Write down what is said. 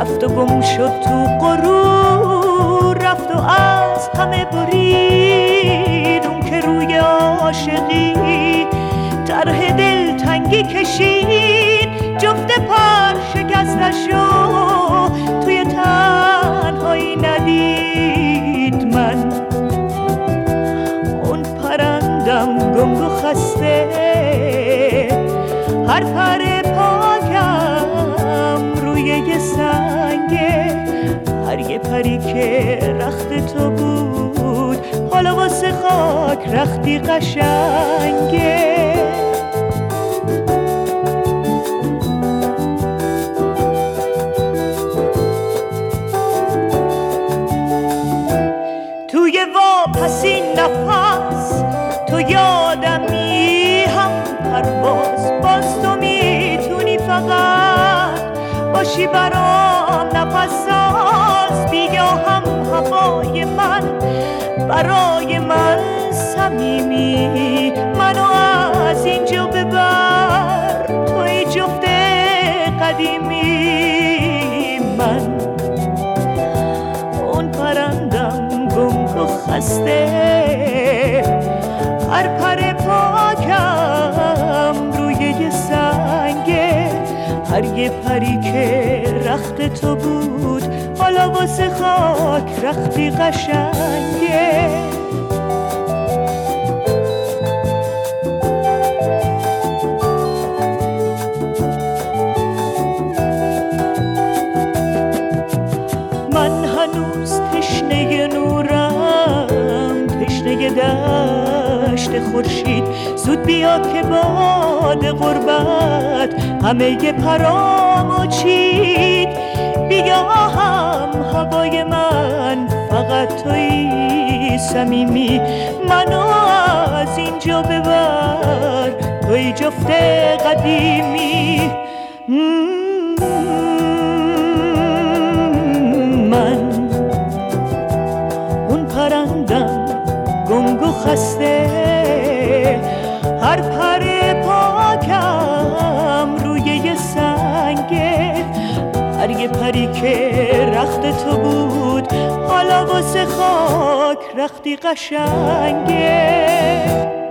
رفت و گم شد تو غرور، رفت و از همه برید اون که روی عاشقی طرح دلتنگی کشید. جفت پر شکستشو توی تنهایی ندید من. اون پرندم گنگ و خسته، هر پر پاکم روی یه سنگه. هر یه پری که رخت تو بود حالا واسه خاک رختی قشنگه. توی واپسی نفس تو یادمی، هم پرواز باز تو میتونی فقط باشی برام نفس ساز. بیا هم هوای من برای من صمیمی، منو از اینجا ببر توی جفت قدیمی. من اون پرندم گنگ و خسته، هر پر پاکم روی یه سنگه. هر یه پری که رخت تو بود حالا واسه خاک رختی قشنگه. من هنوز تشنه نورم، تشنه دشت خورشید. زود بیا که باد غربت همه پرامو چید. بیا هم هوای من فقط توی صمیمی، منو از اینجا ببر توی جفت قدیمی. من اون پرندم گنگ و خسته، هر پر پاکم روی یه سنگه. هر یه پری که رخت تو بود حالا واسه خاک رختی قشنگه.